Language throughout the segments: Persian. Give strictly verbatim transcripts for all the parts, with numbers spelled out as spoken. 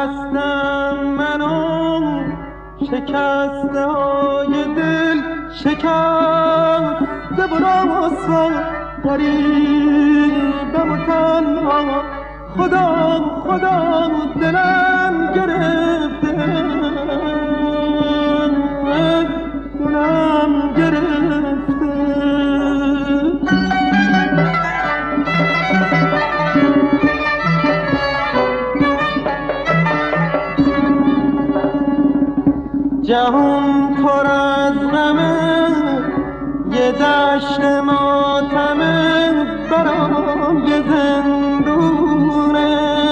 نشستم منو شکسته های دل شکسته و رسوا غریبم و تنها خدا خدا دلم گرفته دلم گرفته جهان پر از غمه یه دشت ماتمه برام یه زندونه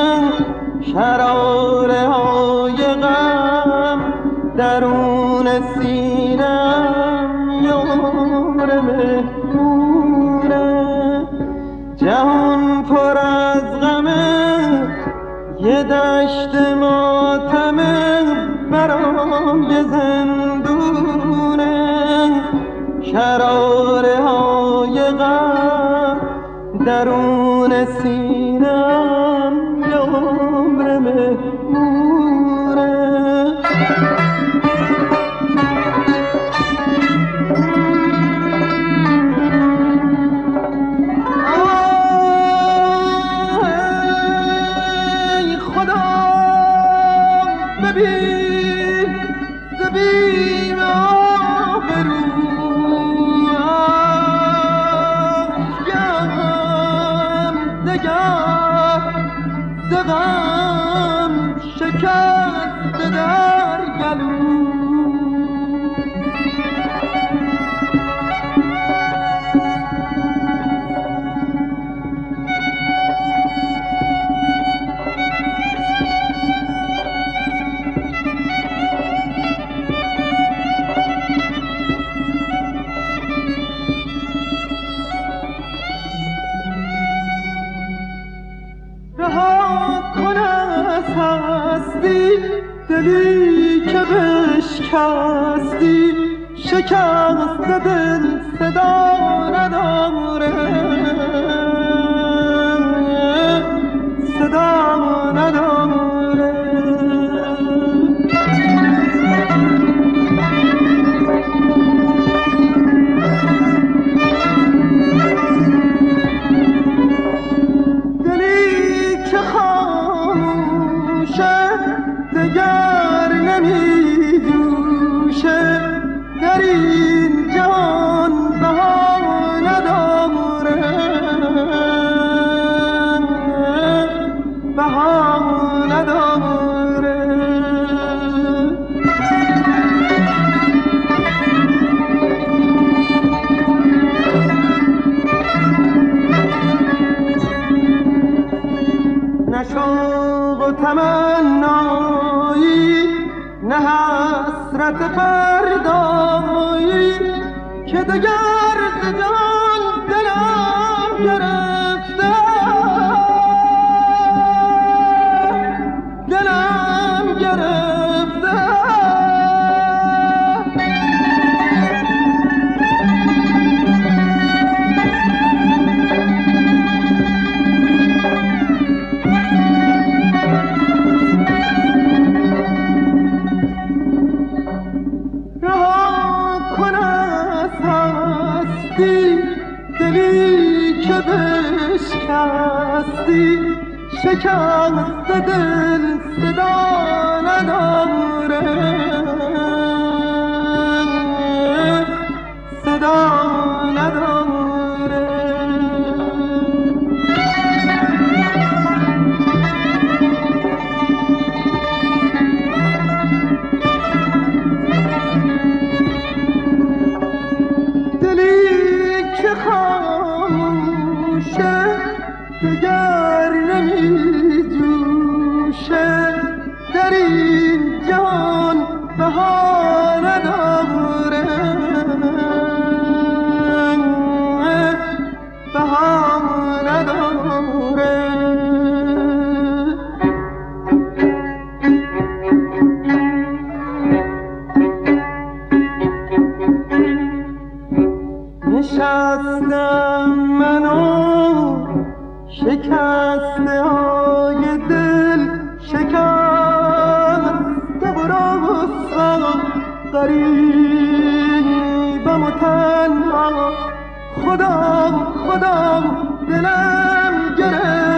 شراره های غم درون سینم یار مهمونه جهان پر از غمه یه دشت ماتمه برام یه زندونه شراره های غم درون سینم یار مهمونه ای خدا ببین زبیم آبرو دغم شکست در گلو دلی که بشکستی شکست دل صدا نداره صدا نداره دلی که خاموشه دگر نمی جوشه در این جهان بها نداره بها نداره نه شوق و تمنایی نه حسرت فردایی که دگر ز جان دلم گرفته دلم گرفته دلی که بشکستی شکست دل صدا نداره صدا نداره خاموشه دگر نمی جوشه در این جان بها نداره بها نداره نشستم منو شکسته های دل شکست بم و تنها خدا خدا دلم گرفت